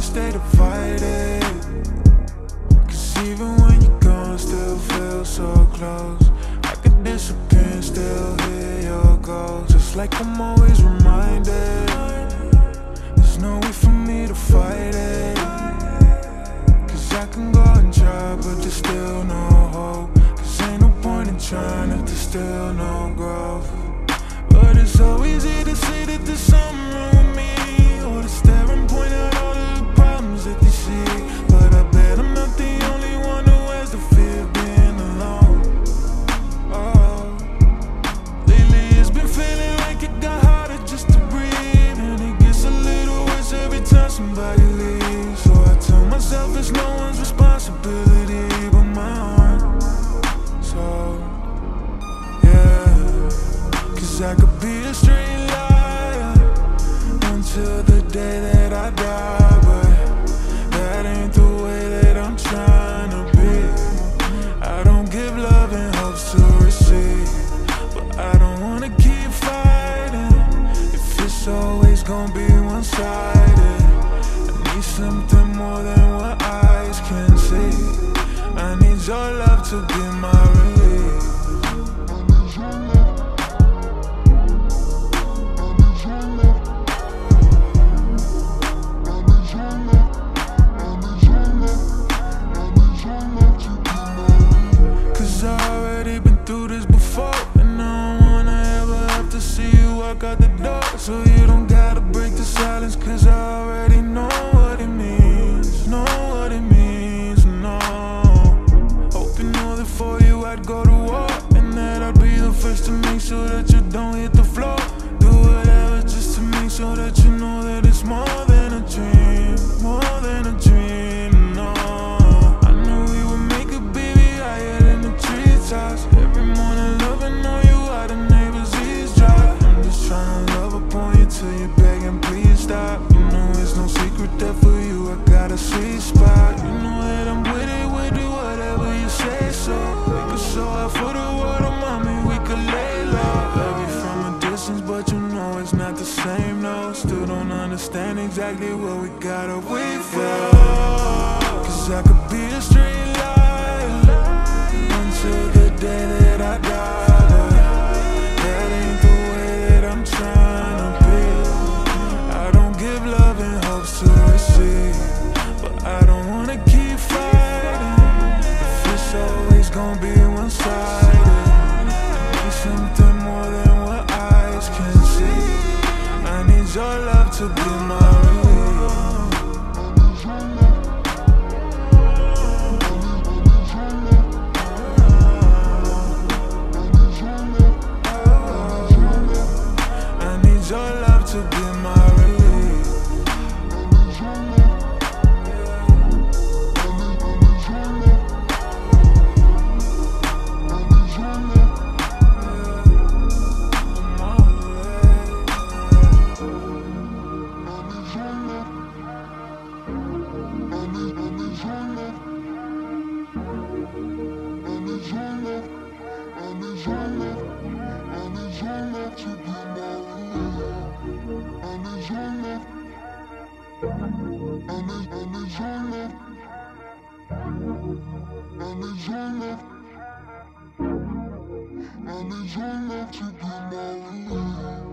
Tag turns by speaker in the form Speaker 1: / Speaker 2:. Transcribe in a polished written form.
Speaker 1: stay divided. Cause even when you're gone, still feel so close. I could disappear and still hear your ghost. Just like I'm always reminded, there's no way for me to fight it. Cause I can go and try, but there's still no hope. Cause ain't no point in trying if there's still no growth. But it's so easy to say that there's something wrong with me, or to stare and point out all of the problems that they see. But I bet I'm not the only one who has the fear of being alone. Oh, lately it's been feeling like it got harder just to breathe, and it gets a little worse every time somebody leaves. So I tell myself it's no one's responsibility but my own. So yeah, cause I could be a straight liar until the day that I die, but that ain't the way that I'm trying to be. I don't give love and hopes to receive, but I don't wanna keep fighting if it's always gonna be one-sided. I need something more than what eyes can see. I need your love to be my relief. Out the door, so you don't gotta break the silence. Cause I already know what it means, know what it means, no. Hope you know that for you I'd go to war, and that I'd be the first to make sure that you don't hit the floor. Do whatever just to make sure that you know that it's more than a dream, more than a dream, no. I knew we would make it, baby, higher than the treetops. Every morning loving on you out the neighbors eavesdrop. Trying to love upon you till you're begging, please stop. You know it's no secret that for you I got a sweet spot. You know that I'm with it, we'll do whatever you say so. We could show up for the world, oh mommy, we could lay low. Love you from a distance, but you know it's not the same, no. Still don't understand exactly what we gotta wait for. Cause I could be a straight liar until the day that I die, but that ain't the trying to be. I don't give love and hopes to receive, but I don't wanna keep fighting if it's always gonna be one-sided. I need something more than what eyes can see. I need your love to be my relief. Your love to be my relief. I need your love to be my relief.